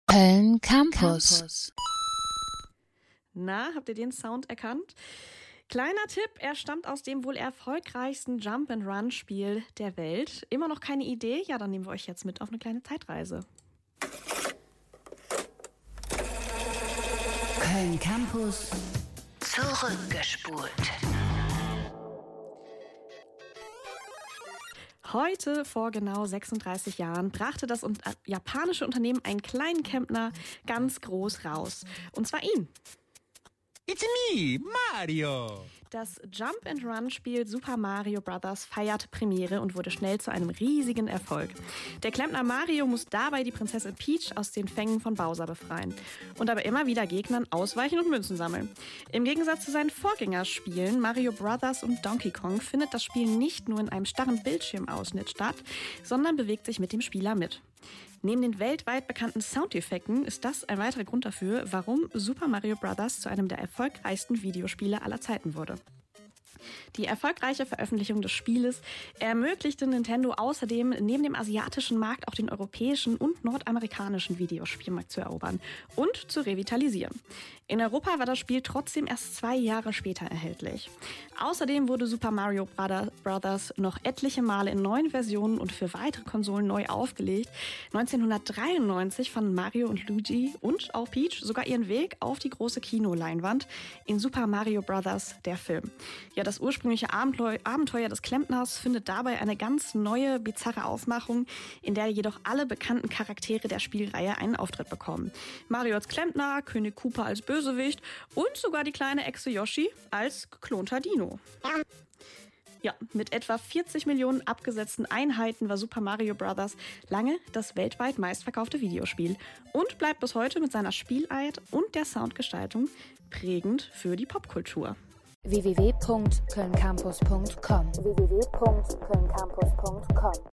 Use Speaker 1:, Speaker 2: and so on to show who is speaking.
Speaker 1: Köln Campus.
Speaker 2: Na, habt ihr den Sound erkannt? Kleiner Tipp, er stammt aus dem wohl erfolgreichsten Jump-and-Run-Spiel der Welt. Immer noch keine Idee? Ja, dann nehmen wir euch jetzt mit auf eine kleine Zeitreise.
Speaker 1: Köln Campus zurückgespult.
Speaker 2: Heute, vor genau 36 Jahren, brachte das japanische Unternehmen einen kleinen Klempner ganz groß raus. Und zwar ihn.
Speaker 3: It's me, Mario!
Speaker 2: Das Jump-and-Run-Spiel Super Mario Bros. Feierte Premiere und wurde schnell zu einem riesigen Erfolg. Der Klempner Mario muss dabei die Prinzessin Peach aus den Fängen von Bowser befreien und aber immer wieder Gegnern ausweichen und Münzen sammeln. Im Gegensatz zu seinen Vorgängerspielen Mario Bros. Und Donkey Kong findet das Spiel nicht nur in einem starren Bildschirmausschnitt statt, sondern bewegt sich mit dem Spieler mit. Neben den weltweit bekannten Soundeffekten ist das ein weiterer Grund dafür, warum Super Mario Bros. Zu einem der erfolgreichsten Videospiele aller Zeiten wurde. Die erfolgreiche Veröffentlichung des Spieles ermöglichte Nintendo außerdem, neben dem asiatischen Markt auch den europäischen und nordamerikanischen Videospielmarkt zu erobern und zu revitalisieren. In Europa war das Spiel trotzdem erst 2 Jahre später erhältlich. Außerdem wurde Super Mario Bros. Noch etliche Male in neuen Versionen und für weitere Konsolen neu aufgelegt. 1993 fanden Mario und Luigi und auch Peach sogar ihren Weg auf die große Kinoleinwand in Super Mario Bros. Der Film. Ja, das ursprüngliche Abenteuer des Klempners findet dabei eine ganz neue, bizarre Aufmachung, in der jedoch alle bekannten Charaktere der Spielreihe einen Auftritt bekommen. Mario als Klempner, König Koopa als Bösewicht und sogar die kleine Echse Yoshi als geklonter Dino. Ja, mit etwa 40 Millionen abgesetzten Einheiten war Super Mario Bros. Lange das weltweit meistverkaufte Videospiel und bleibt bis heute mit seiner Spielart und der Soundgestaltung prägend für die Popkultur.
Speaker 1: www.kölncampus.com